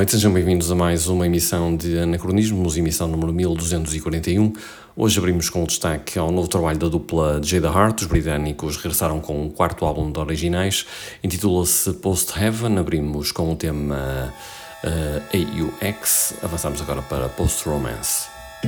noite, sejam bem-vindos a mais uma emissão de Anacronismos, emissão número 1241. Hoje abrimos com o destaque ao novo trabalho da dupla Jada Heart. Os britânicos regressaram com o quarto álbum de originais, intitula-se Post Heaven. Abrimos com o tema AUX, avançamos agora para Post Romance.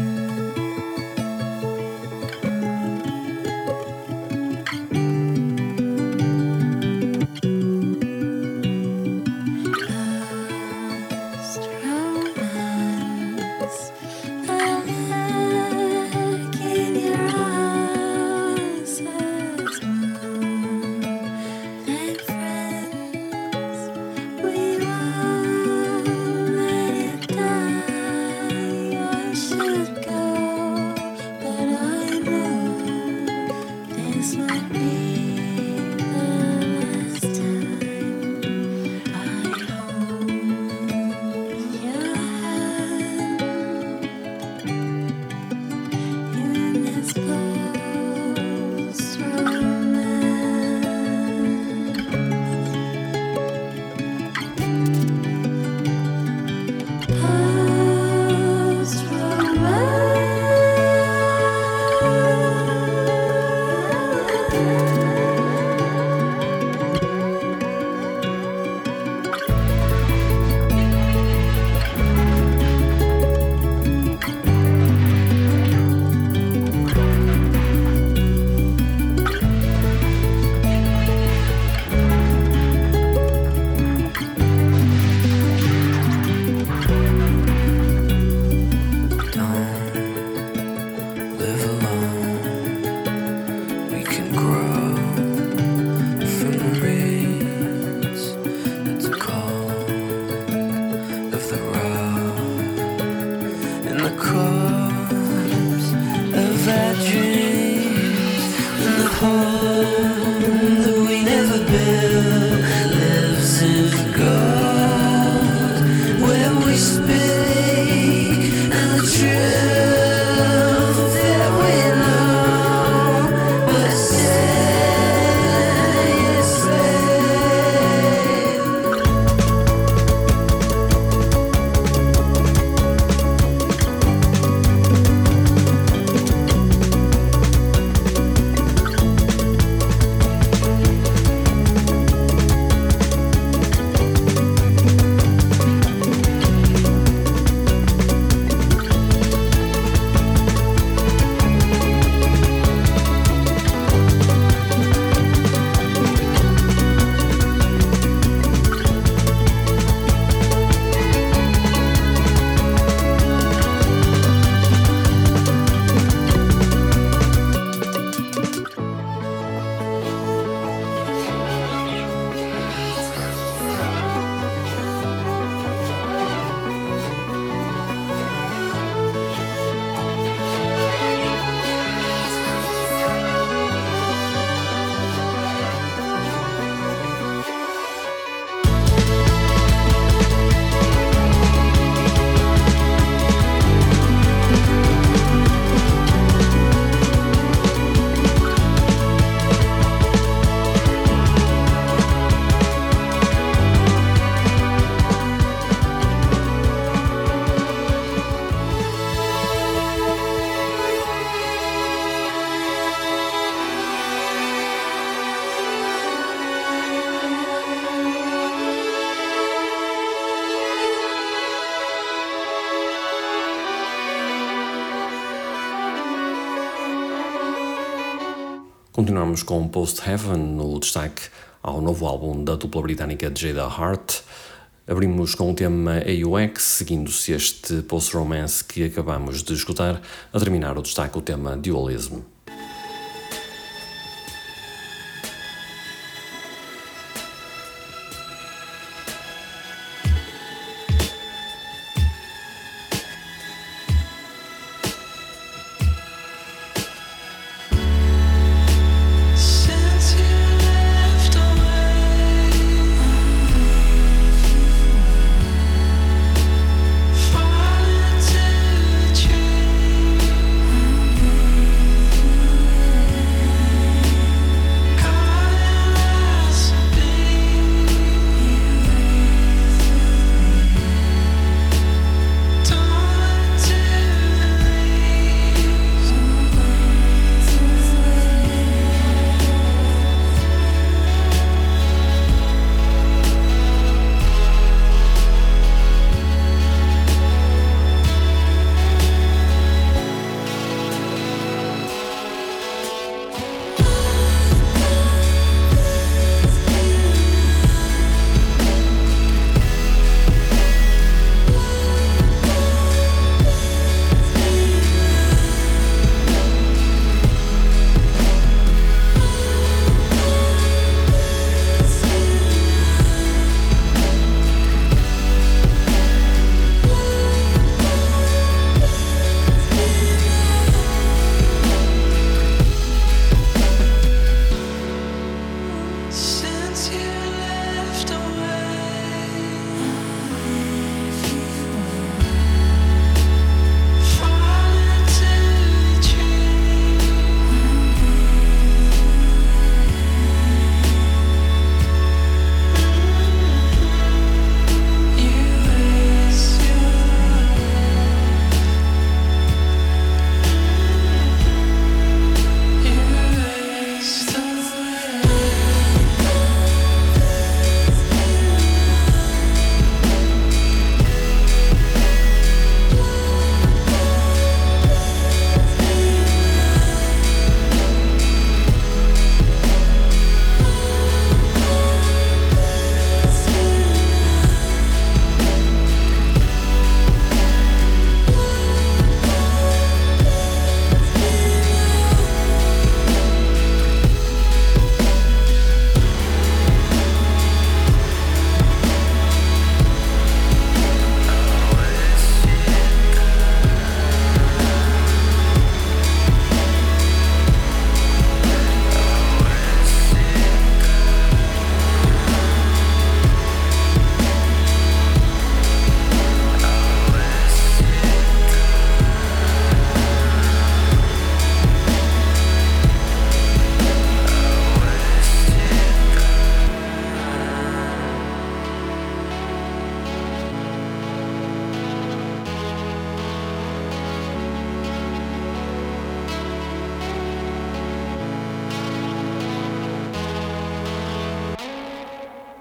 Continuamos com Post Heaven, no destaque ao novo álbum da dupla britânica Jada Heart. Abrimos com o tema AUX, seguindo-se este post-romance que acabamos de escutar. A terminar o destaque o tema Dualism.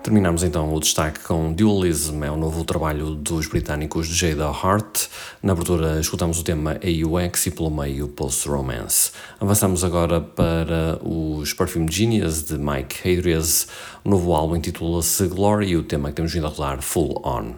Terminamos então o destaque com Dualism, é o novo trabalho dos britânicos Jada Hart. Na abertura escutamos o tema AUX e pelo meio Post-Romance. Avançamos agora para os Perfume Genius de Mike Hadrias. O novo álbum intitula-se Glory e o tema que temos vindo a rodar Full On.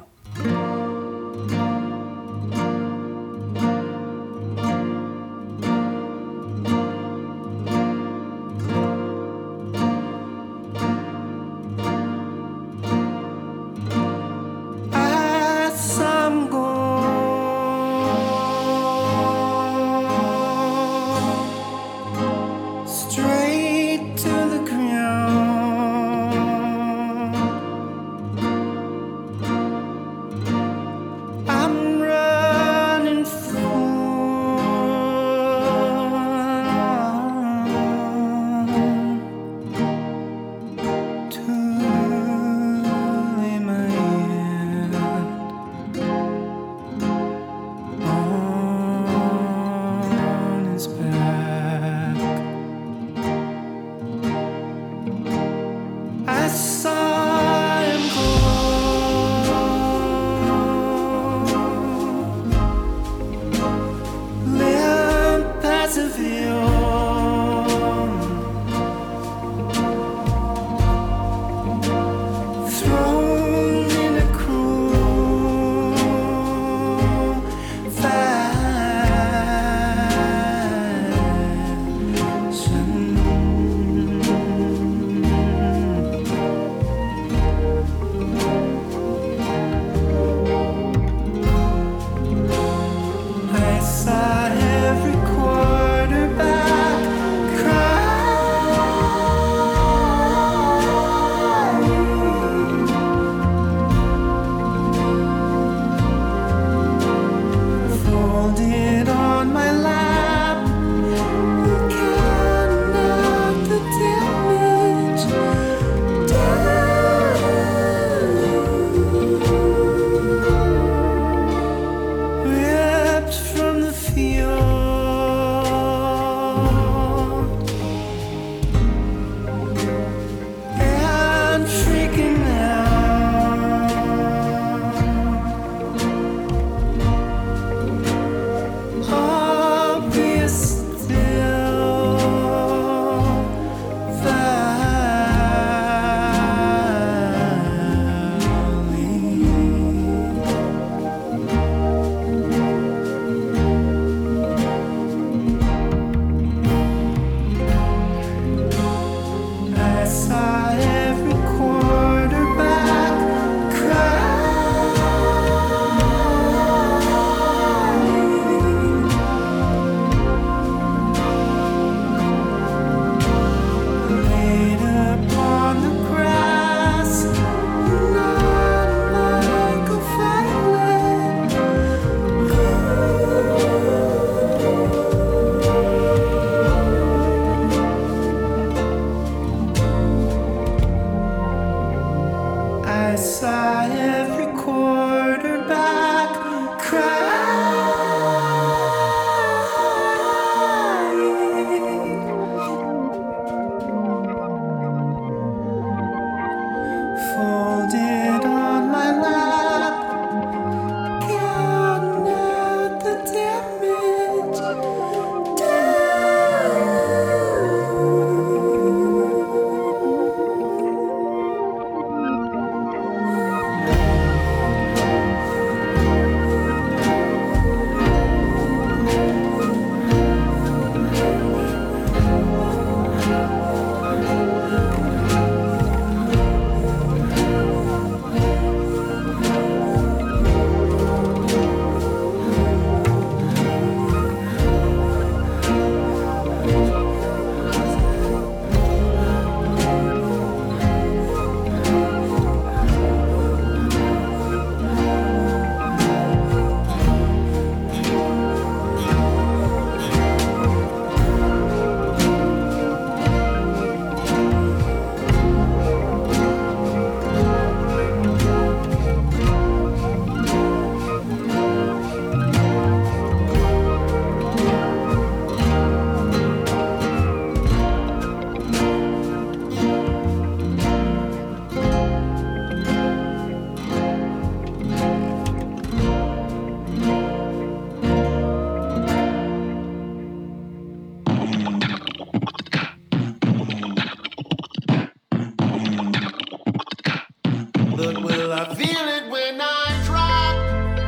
I feel it when I drop.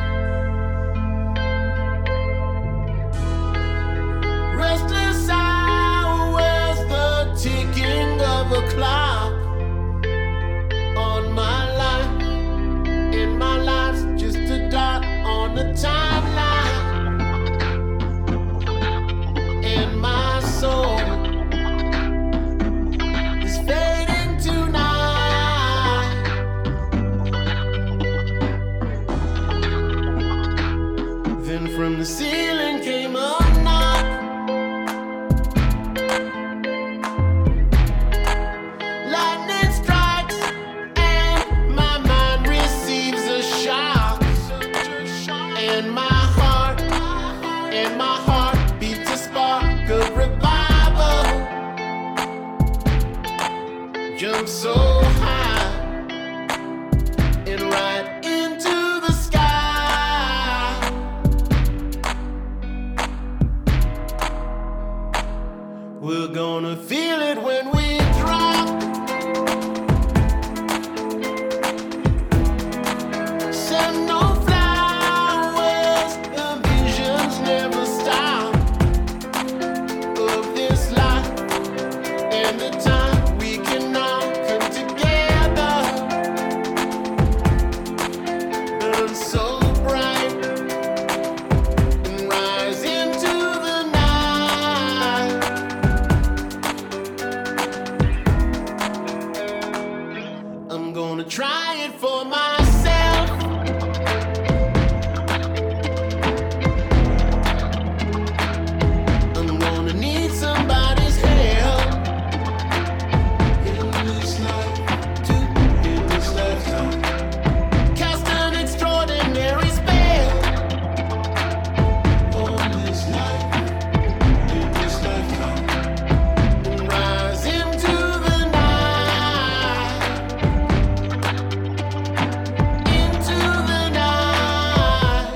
Restless hours, the ticking of a clock on my life. In my life's just a dot on the timeline. And my soul is fading tonight. Then from the ceiling came a knock. Lightning strikes and my mind receives a shock. And my heart beats a spark of revival. Jump so high and right into the sky. We're gonna feel it when we drop. Send no flowers, the visions never stop of this life and the time we can all come together. Burn so bright and rise into the night. I'm gonna try it for myself. I'm gonna need somebody's help in this life, in this lifetime. Cast an extraordinary spell on this life, in this lifetime. And rise into the night, into the night.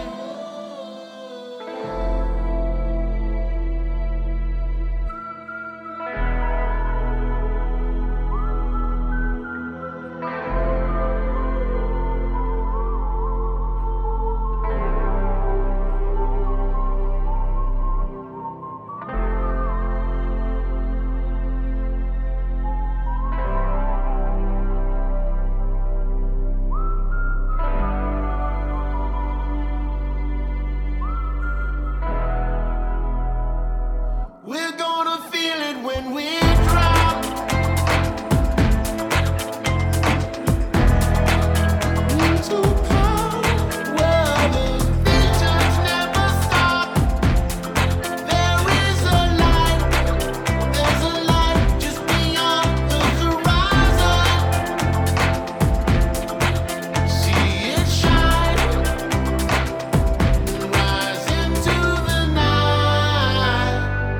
We're gonna feel it when we drop. Into power where the visions never stop. There is a light, there's a light just beyond the horizon. See it shine and rise into the night.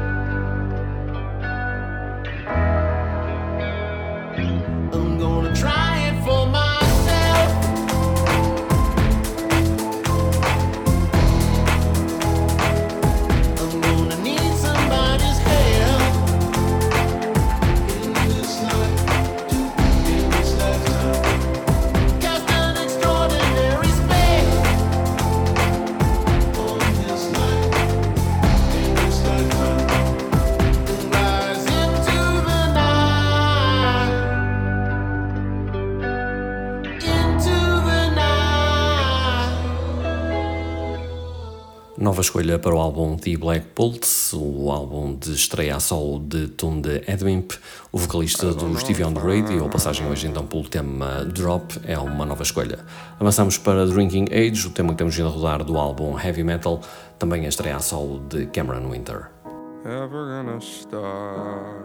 I'm gonna try it for myself. I'm gonna need somebody's help in this life, in this lifetime. Cast an extraordinary spell on this life, in this lifetime. And rise into the night, into the night. Nova escolha para o álbum The Black Bolt, o álbum de estreia a solo de Tunde Edwimp, o vocalista do Stevie on the Radio. A passagem hoje então pelo tema Drop é uma nova escolha. Avançamos para Drinking Age, o tema que temos vindo a rodar do álbum Heavy Metal, também a estreia a solo de Cameron Winter. Ever gonna stop?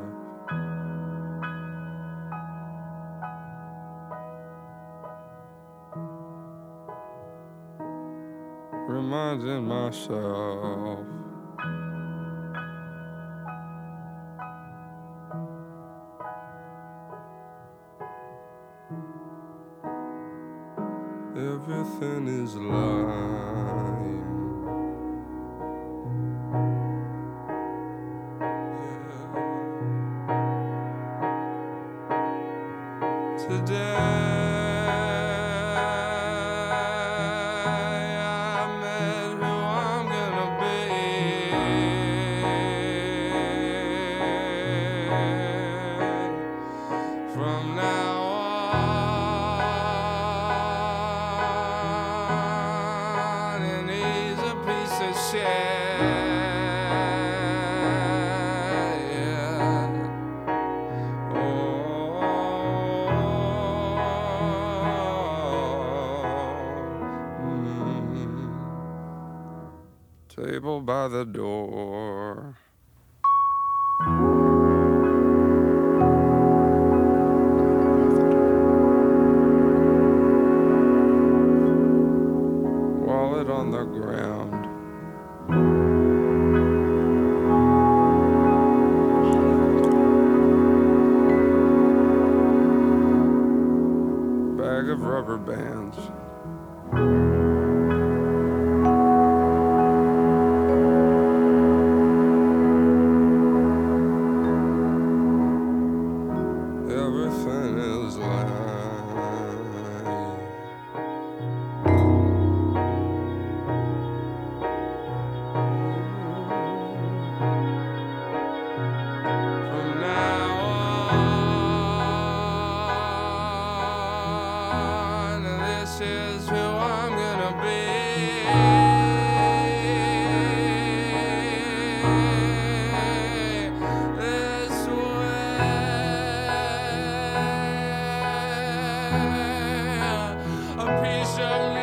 Reminding myself everything is lying. Today from now on, and he's a piece of shit. Table by the door. Wallet on the ground. Bag of rubber bands. Everything is lying. From now on, this is who I'm gonna be. This way, a piece of me.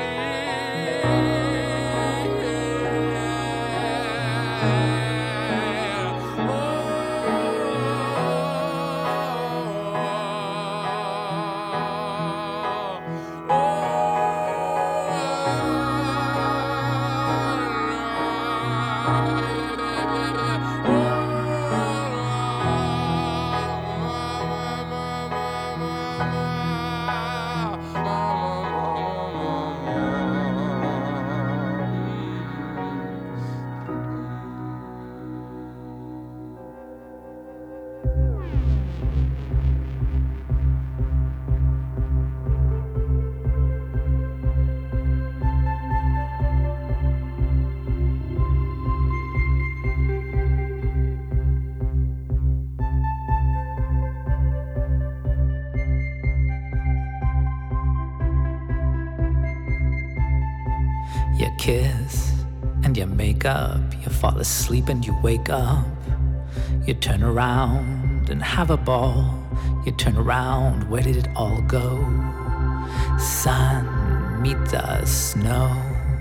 You kiss and you make up, you fall asleep and you wake up. You turn around and have a ball. You turn around, where did it all go? Sun, meet the snow.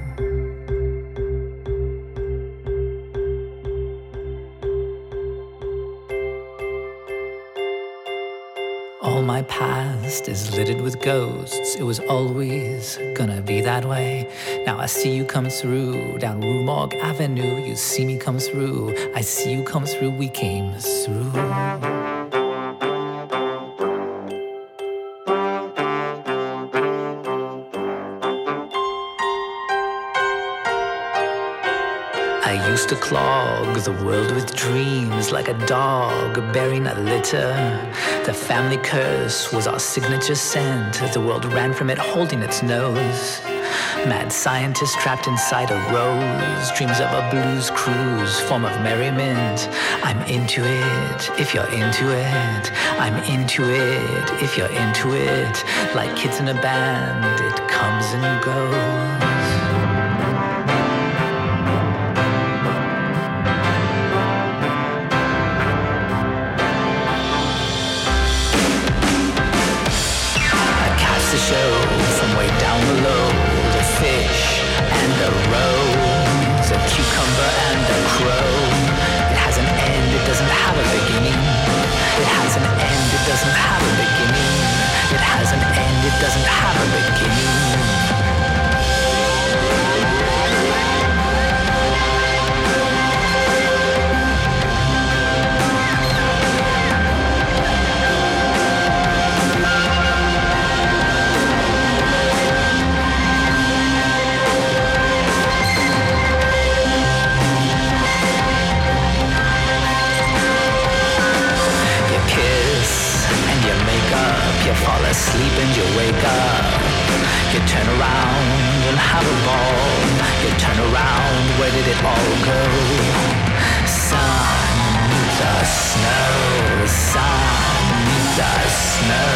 All my past is littered with ghosts. It was always gonna be that way. Now I see you come through down Rue Morgue Avenue. You see me come through. I see you come through. We came through. I used to clog the world with dreams like a dog burying a litter. The family curse was our signature scent. The world ran from it holding its nose. Mad scientist trapped inside a rose. Dreams of a blues cruise, form of merriment. I'm into it, if you're into it. I'm into it, if you're into it. Like kids in a band, it comes and goes. The show from way down below, the fish and the rose, a cucumber and a crow. It has an end, it doesn't have a beginning. It has an end, it doesn't have a beginning. It has an end, it doesn't have a beginning. You fall asleep and you wake up. You turn around and have a ball. You turn around, where did it all go? Sun, meet the snow. Sun, meet the snow.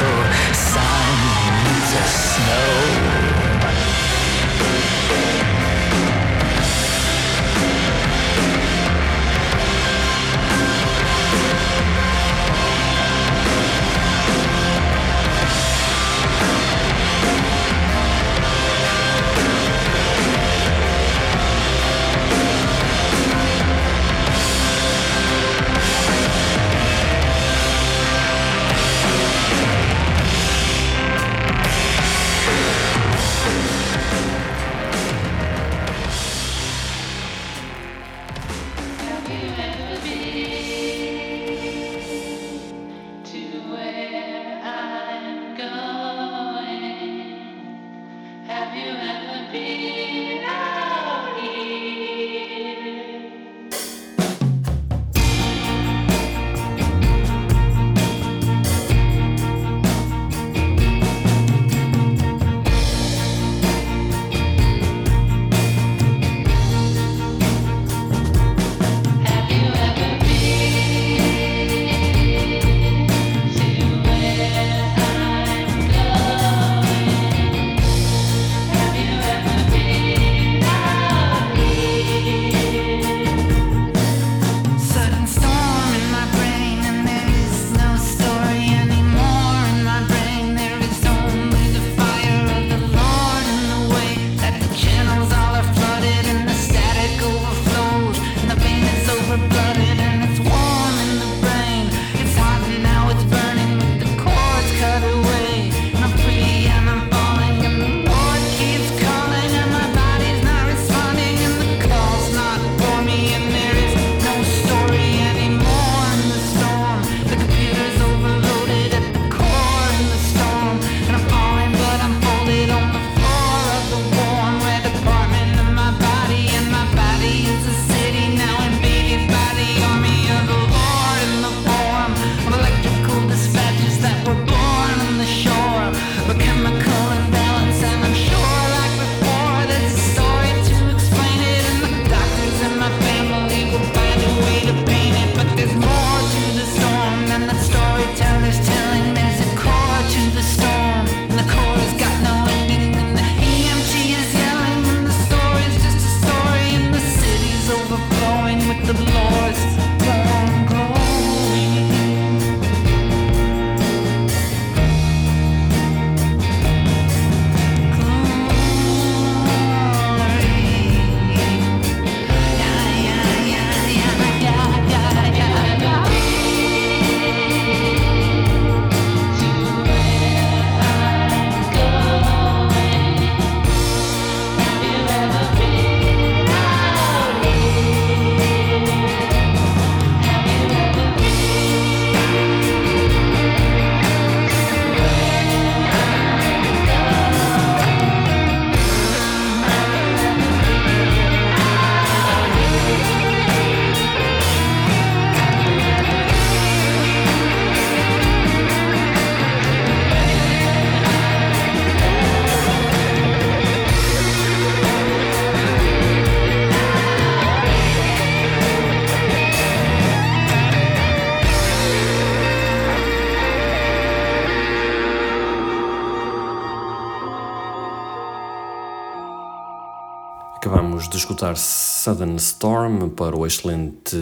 Acabamos de escutar Sudden Storm para o excelente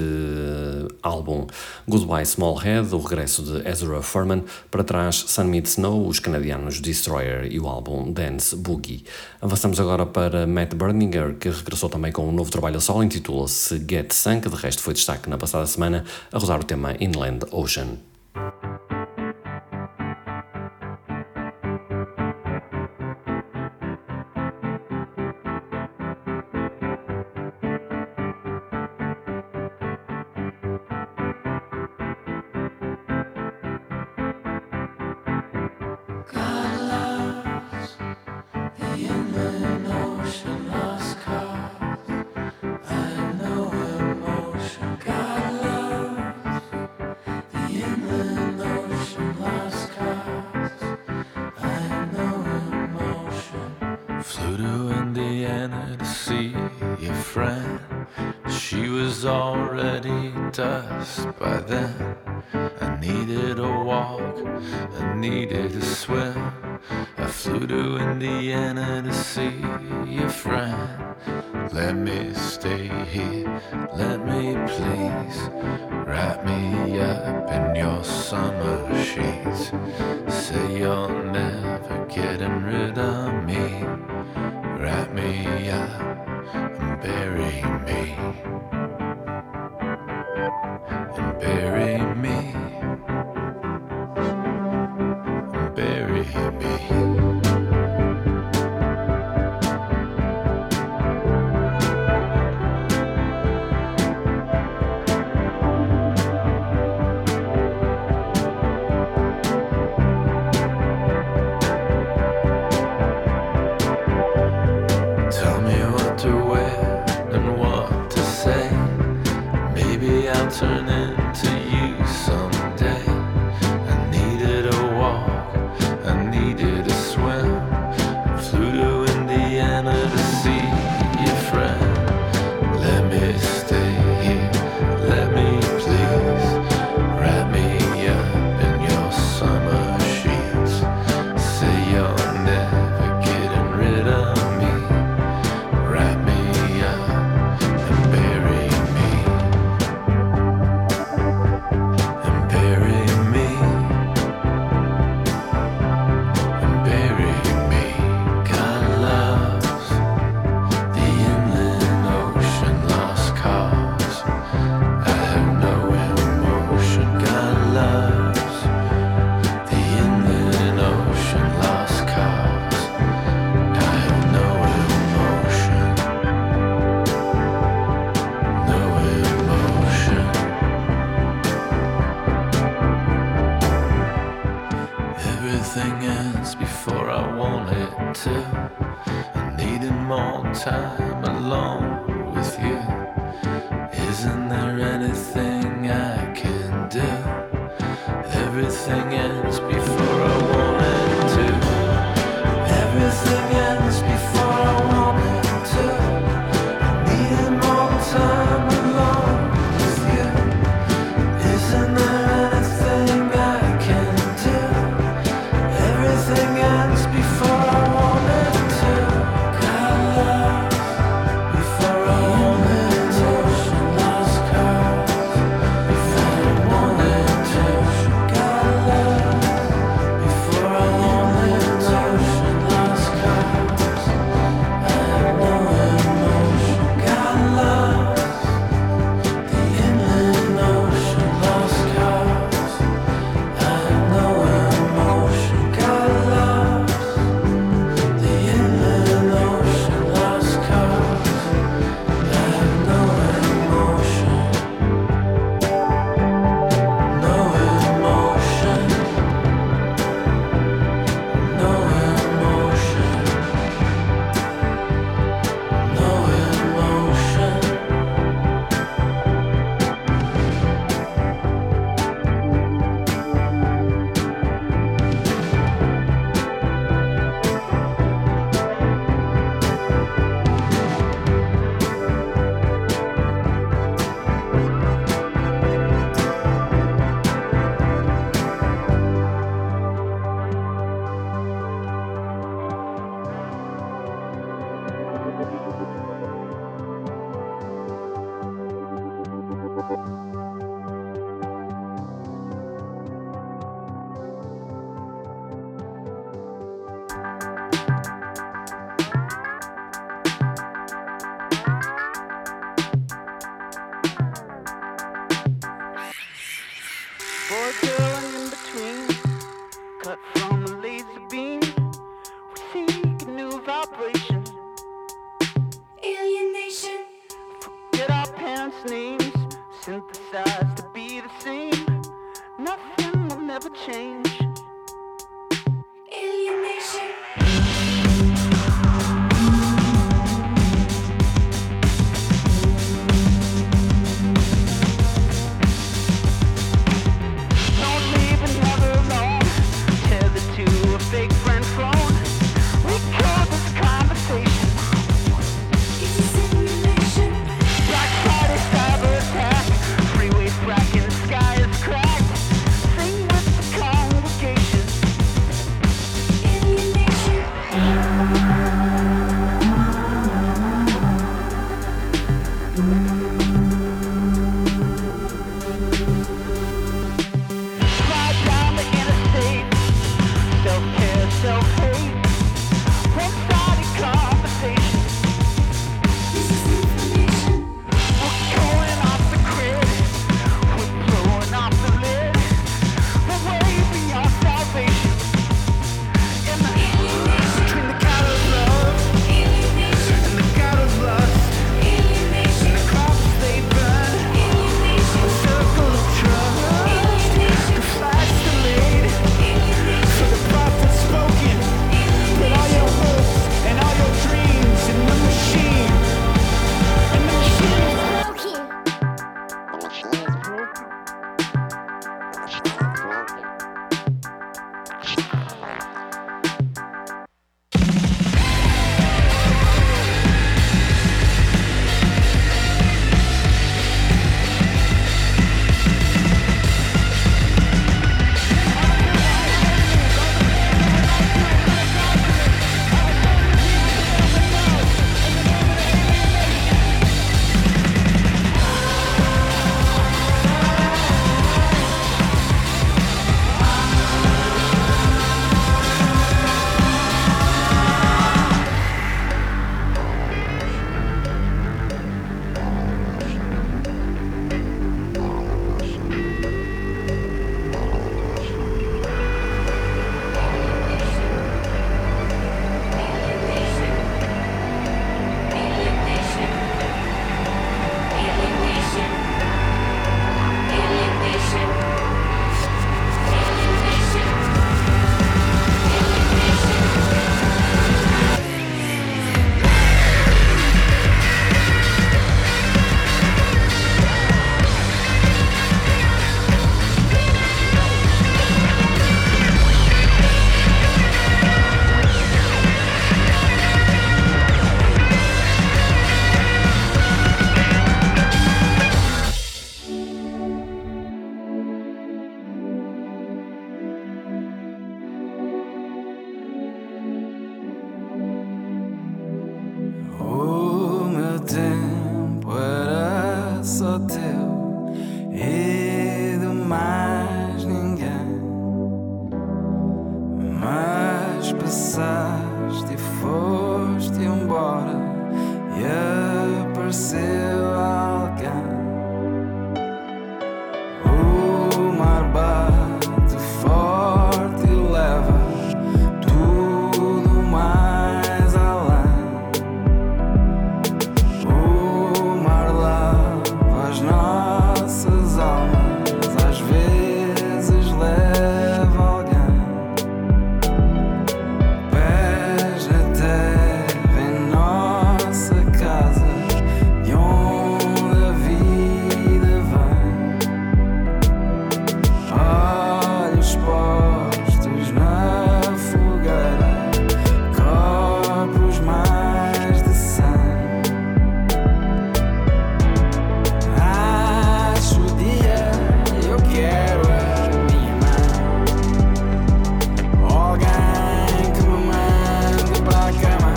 álbum Goodbye Smallhead, o regresso de Ezra Furman. Para trás, Sun Meets Snow, os canadianos Destroyer e o álbum Dance Boogie. Avançamos agora para Matt Berninger, que regressou também com um novo trabalho a solo, intitula-se Get Sunk, de resto foi destaque na passada semana, a rodar o tema Inland Ocean. Flew to Indiana to see your friend. She was already dust by then. I needed a walk, I needed a swim. I Flew to Indiana to see a friend. Let me stay here, let me please. Wrap me up in your summer sheets. Say you're never getting rid of me. Wrap me up and bury me. And bury me. And bury me. Turn into you someday. I needed a walk, I needed a swim. Flew to Indiana to see your friend. Let me stay here, let me please. Wrap me up in your summer sheets. Say you're never getting rid of me. Wrap me up and bury me. Everything ends before I want it to. I needed more time alone with you. Isn't there anything I can do? Everything ends before I want it to. Everything ends before I want it to. I needed more time alone with you. Isn't there anything I can do? Everything ends before I want it to. Got love before I want it to. Lost cause before I want it to. Got love before I want it to. Lost cause I have no emotion. Got love the inland ocean. Lost cause I have no emotion. Got lost the inland ocean. Lost cause I have no emotion. No emotion. No emotion. No emotion. Boy, girl, and in between, cut from the laser beam, we seek a new vibration. Alienation. Forget our parents' names, synthesized to be the same. Nothing will never change. Alienation. Don't leave another alone. Tethered to a fake friend phone. We call this conversation. It's a simulation. Black Friday cyber attack. Freeways cracking, sky is cracked. Sing with the Congo. anos passaste e foste embora e apareceu alguém. O mar bate forte e leva tudo mais além. O mar lava as nossas almas, às vezes leva alguém. Pés na terra em nossa casa, de onde a vida vem. Olhos postos na fogueira, corpos mais de 100. Acho o dia, eu quero a minha mão. Alguém que me mande para a cama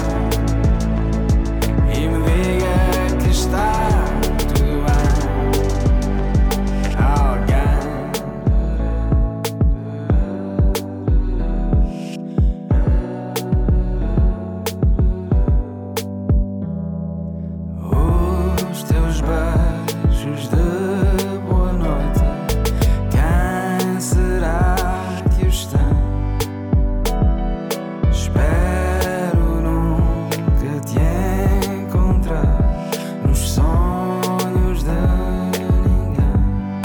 e me diga que está tudo bem. Alguém. Os teus beijos de boa noite, quem será que os tem? Espero nunca te encontrar nos sonhos de ninguém.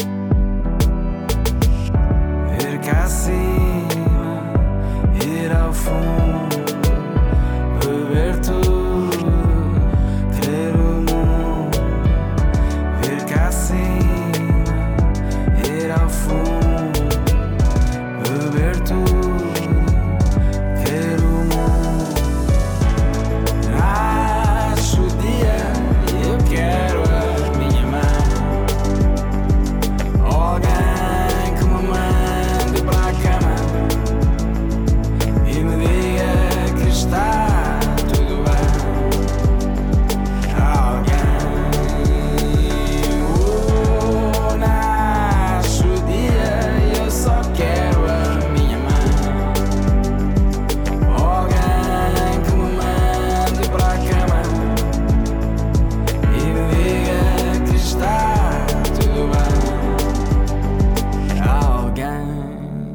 Ir cá acima, ir ao fundo, beber tudo, querer o mundo. Vir cá acima, ir ao fundo, beber tudo, querer o mundo. Acho o dia, eu quero a minha mão. Alguém que me mande para a cama e me diga que está tudo bem. Nasce o dia, eu só quero a minha mão. Alguém que me mande para a cama e me diga que está tudo bem. Alguém.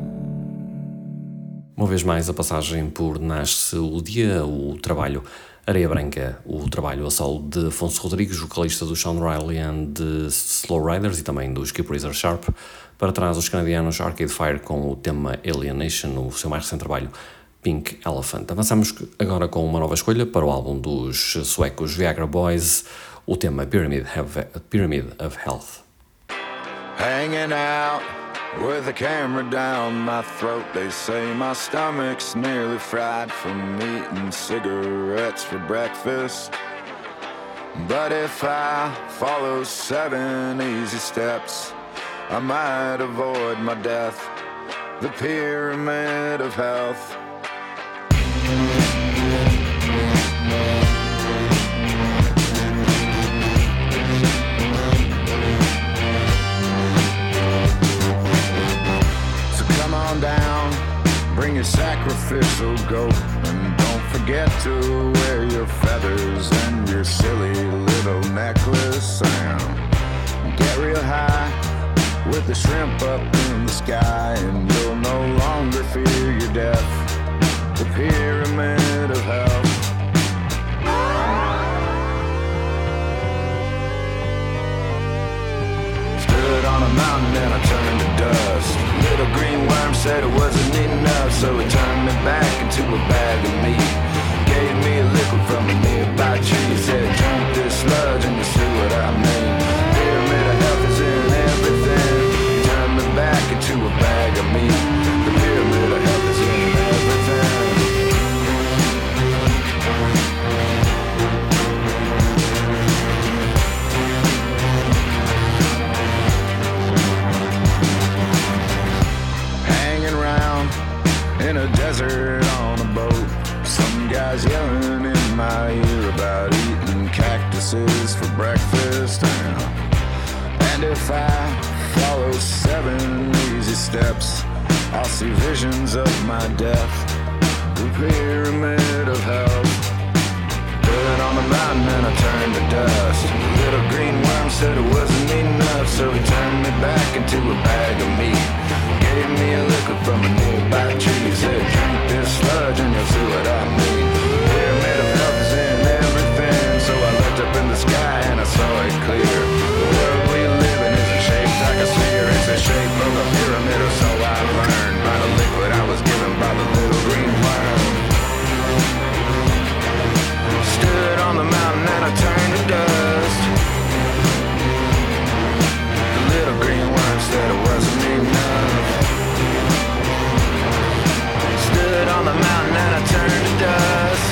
Uma vez mais a passagem por Nasce o Dia, o trabalho Areia Branca, o trabalho a solo de Afonso Rodrigues, vocalista do Sean Riley and the Slow Riders e também dos Keep Razor Sharp. Para trás os canadianos Arcade Fire com o tema Alienation, no seu mais recente trabalho Pink Elephant. Avançamos agora com uma nova escolha para o álbum dos suecos Viagra Boys, o tema Pyramid of Health. Hanging out with the camera down my throat. They say my stomach's nearly fried from eating cigarettes for breakfast. But if I follow 7 easy steps, I might avoid my death. The pyramid of health. Down, bring your sacrificial goat, and don't forget to wear your feathers and your silly little necklace, and get real high with the shrimp up in the sky, and you'll no longer fear your death. The pyramid of health. Stood on a mountain and I turned to dust. Little green worm said it wasn't enough, so it turned me back into a bag of meat. Gave me a liquid from a nearby tree. Said drink this sludge and you see what I mean. Pyramid of health is in everything. Turned me back into a bag of meat. The pyramid of health is in everything. In a desert on a boat, some guys yelling in my ear about eating cactuses for breakfast. And if I follow 7 easy steps, I'll see visions of my death. The so he turned me back into a bag of meat. Gave me a liquor from a nearby tree. He said, drink this sludge and you'll see what I mean. Pyramid of health is in everything, so I looked up in the sky and I saw it clear. The world we live in isn't shaped like a sphere. It's the shape of a pyramid, or so I learned by the liquid I was given by the little green worm. Stood on the mountain and I turned to dust. The little green worm said it wasn't enough. Stood on the mountain and I turned to dust.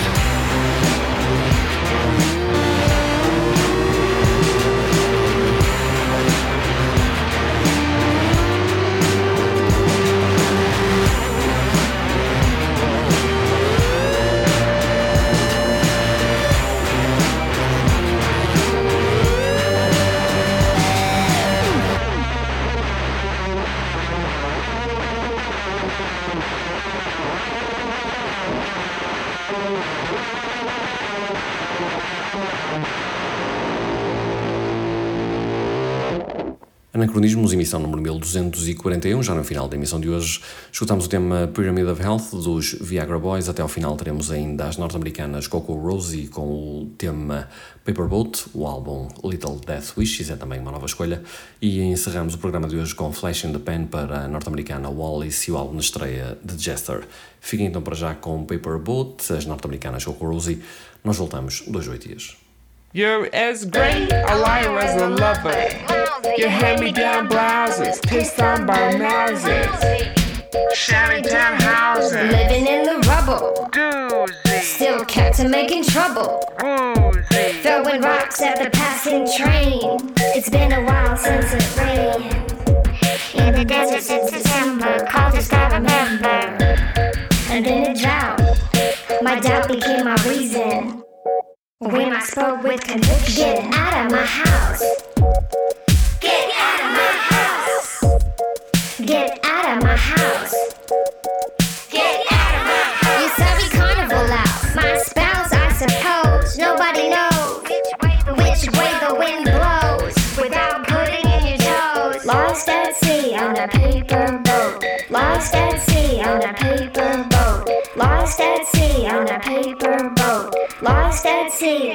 Anacronismos, emissão número 1241, já no final da emissão de hoje, escutamos o tema Pyramid of Health dos Viagra Boys. Até ao final teremos ainda as norte-americanas Coco Rosie com o tema Paperboat. O álbum Little Death Wishes é também uma nova escolha. E encerramos o programa de hoje com Flash in the Pan para a norte-americana Wallis e o álbum de estreia The Jester. Fiquem então para já com Paperboat, as norte-americanas Coco Rosie. Nós voltamos 2 a 8 dias. You're as great a liar as a lover. Your hand-me-down blouses, pissed on by mouses. Shantytown houses, Living in the rubble, doozy, still kept to making trouble. woozy. Throwing rocks at the passing train. It's been a while since it rained. In the desert since December, coldest I remember. And in a drought, my doubt became my reason. When I spoke with conviction, get out of my house. Get out of my house. Get out of my house. Get out of my house. You sorry carnival out. My spouse, I suppose. Nobody knows which way the wind blows without putting in your toes. Lost at sea on a paper boat. Lost at sea on a paper boat. Lost at sea on a paper boat. Lost at sea.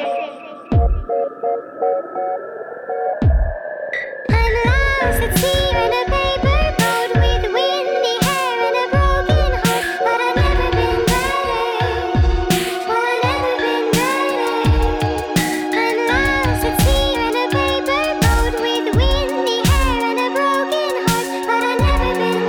I'm lost at sea in a paper boat with windy hair and a broken heart, but I've never been better. Well, I've never been better. I'm lost at sea in a paper boat with windy hair and a broken heart, but I've never been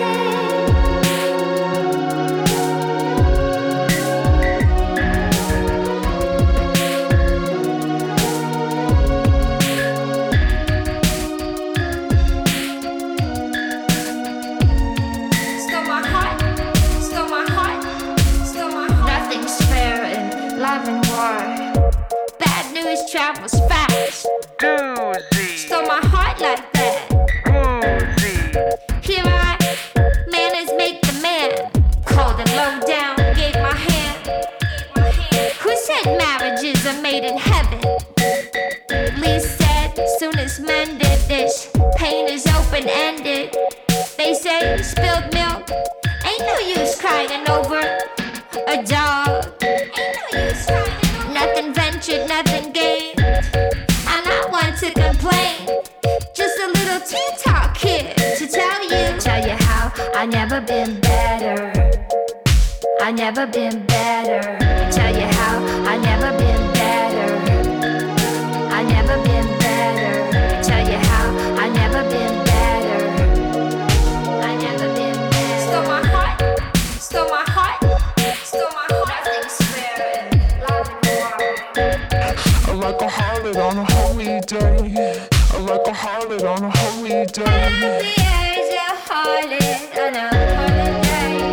Stole my heart, stole my heart, stole my heart. Nothing's fair in love and war. Bad news travels fast. Doozy, Stole my heart like that. woozy. Here I, manners make the man. Cold and low down, gave my hand. Who said marriages are made in heaven? Lee said, soon as men did this, pain is open-ended. They say spilled milk, ain't no use crying over a dog. Ain't no use crying over. Nothing ventured, nothing gained. I'm not one to complain. Just a little tea talk here to tell you how I never been better. I never been better. Tell you how I never been better. I never been better. Tell you how I never been better. I never been better. Stole my heart. Stole my heart. Stole my heart. Nothing's fair in love and war. Like a harlot on a holy day. Like a harlot on a holy day. Happy as a harlot on a holiday.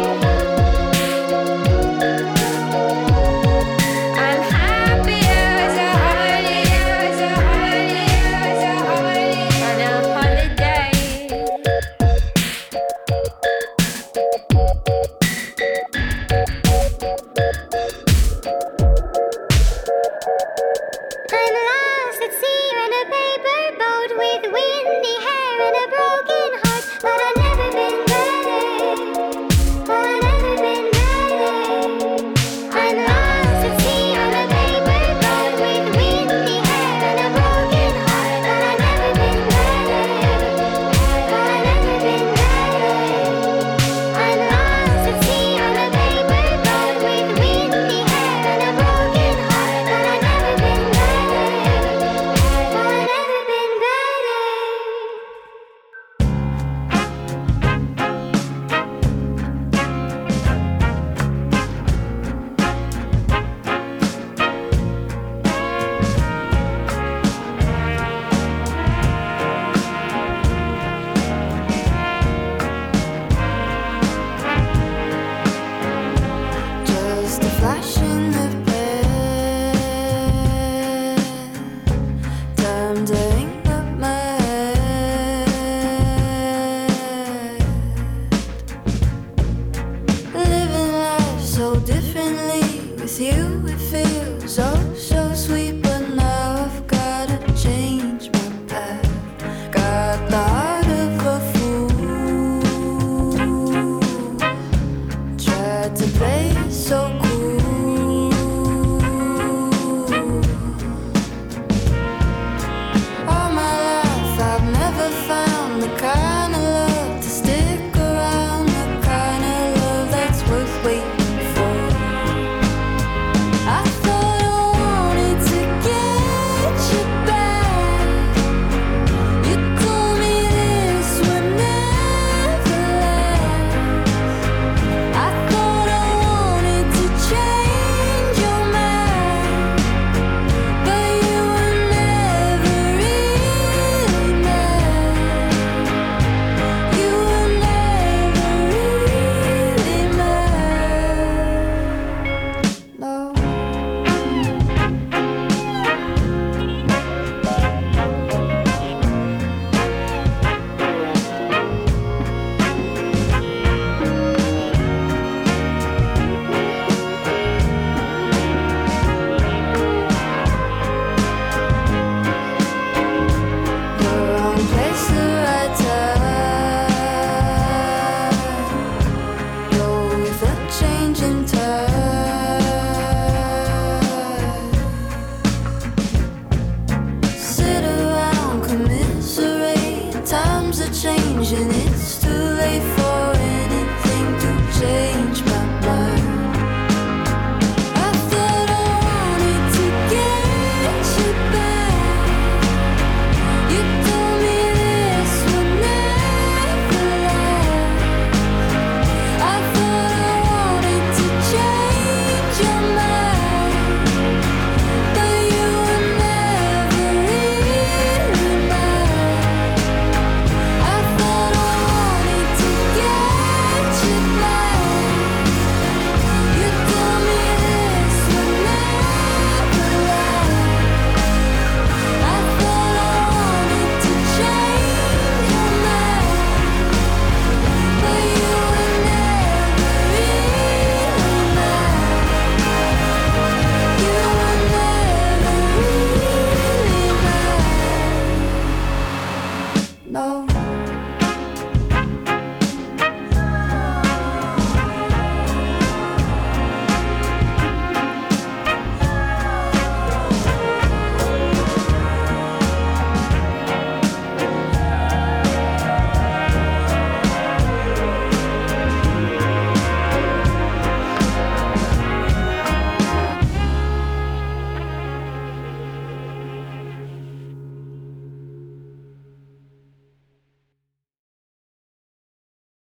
I'm happy as a harlot, as a harlot, as a harlot on a holiday. I'm lost at sea in a paper boat with windy just a flash in the pan. Time to hang up my head. Living life so differently with you, it feels oh so sweet.